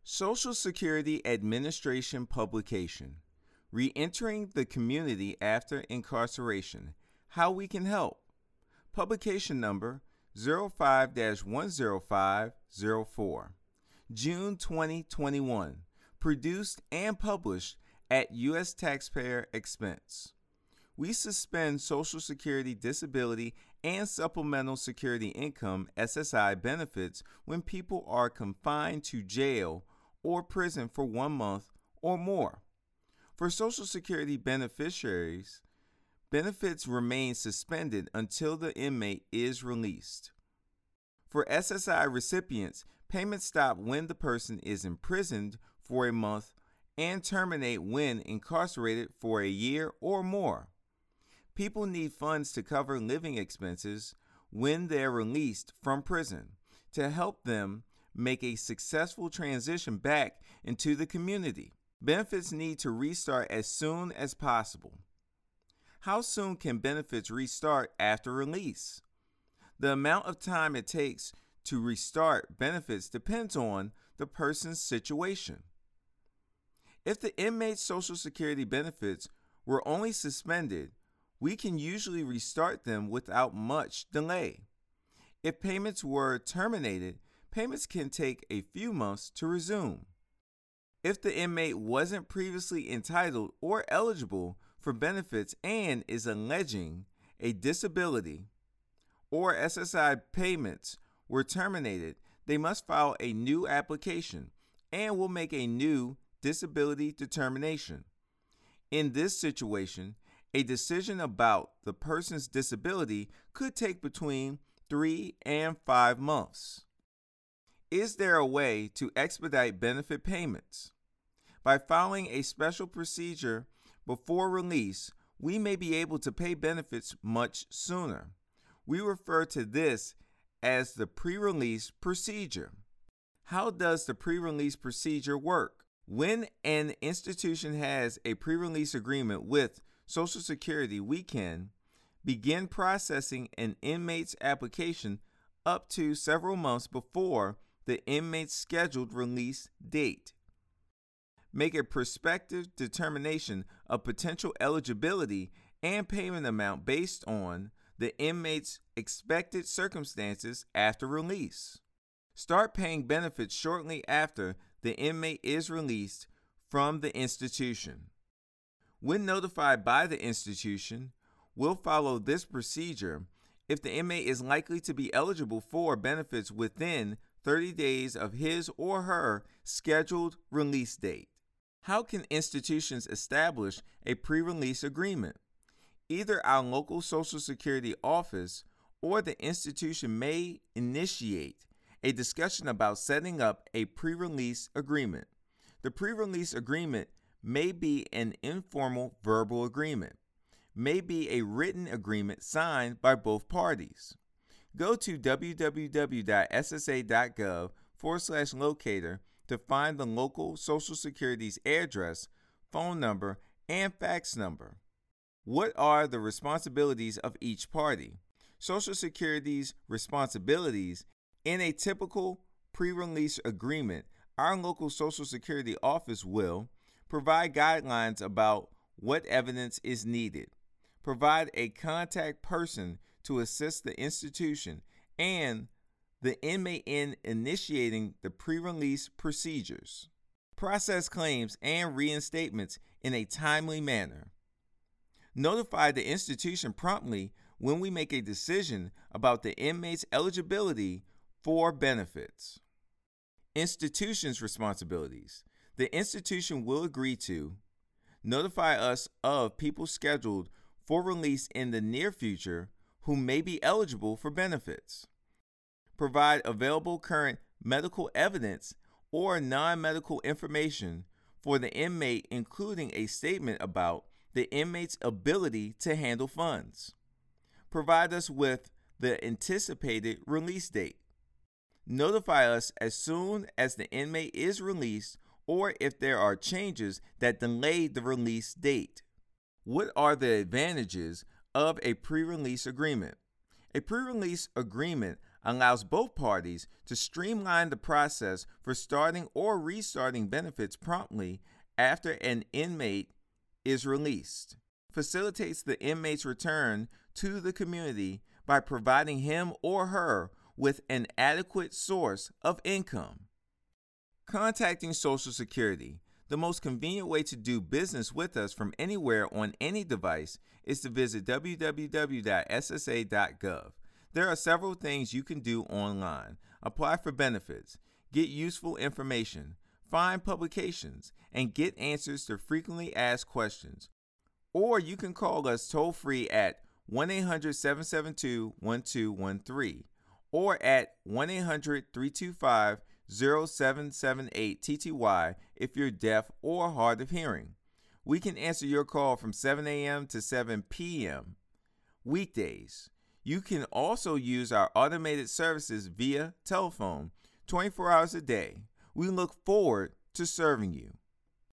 Social Security Administration publication, Reentering the Community After Incarceration, How We Can Help. Publication number 05-10504. June 2021. Produced and published at U.S. taxpayer expense. We suspend Social Security disability and supplemental security income SSI benefits when people are confined to jail or prison for 1 month or more. For Social Security beneficiaries, benefits remain suspended until the inmate is released. For SSI recipients, payments stop when the person is imprisoned for a month and terminate when incarcerated for a year or more. People need funds to cover living expenses when they're released from prison to help them make a successful transition back into the community. Benefits need to restart as soon as possible. How soon can benefits restart after release? The amount of time it takes to restart benefits depends on the person's situation. If the inmate's Social Security benefits were only suspended, we can usually restart them without much delay. If payments were terminated, payments can take a few months to resume. If the inmate wasn't previously entitled or eligible for benefits and is alleging a disability or SSI payments were terminated, they must file a new application and will make a new disability determination. In this situation, a decision about the person's disability could take between 3 and 5 months. Is there a way to expedite benefit payments? By following a special procedure before release, we may be able to pay benefits much sooner. We refer to this as the pre-release procedure. How does the pre-release procedure work? When an institution has a pre-release agreement with Social Security, we can begin processing an inmate's application up to several months before the inmate's scheduled release date. Make a prospective determination of potential eligibility and payment amount based on the inmate's expected circumstances after release. Start paying benefits shortly after the inmate is released from the institution. When notified by the institution, we'll follow this procedure if the inmate is likely to be eligible for benefits within 30 days of his or her scheduled release date. How can institutions establish a pre-release agreement? Either our local Social Security office or the institution may initiate a discussion about setting up a pre-release agreement. The pre-release agreement may be an informal verbal agreement, may be a written agreement signed by both parties. Go to www.ssa.gov/locator to find the local Social Security's address, phone number, and fax number. What are the responsibilities of each party? Social Security's responsibilities. In a typical pre-release agreement, our local Social Security office will provide guidelines about what evidence is needed, provide a contact person to assist the institution and the inmate in initiating the pre-release procedures, process claims and reinstatements in a timely manner, notify the institution promptly when we make a decision about the inmate's eligibility for benefits. Institution's responsibilities. The institution will agree to notify us of people scheduled for release in the near future who may be eligible for benefits, provide available current medical evidence or non-medical information for the inmate, including a statement about the inmate's ability to handle funds, provide us with the anticipated release date, notify us as soon as the inmate is released or if there are changes that delay the release date. What are the advantages of a pre-release agreement? A pre-release agreement allows both parties to streamline the process for starting or restarting benefits promptly after an inmate is released, facilitates the inmate's return to the community by providing him or her with an adequate source of income. Contacting Social Security. The most convenient way to do business with us from anywhere on any device is to visit www.ssa.gov. There are several things you can do online. Apply for benefits, get useful information, find publications, and get answers to frequently asked questions. Or you can call us toll-free at 1-800-772-1213 or at 1-800-325-0778 TTY if you're deaf or hard of hearing. We can answer your call from 7 a.m. to 7 p.m. weekdays. You can also use our automated services via telephone 24 hours a day. We look forward to serving you.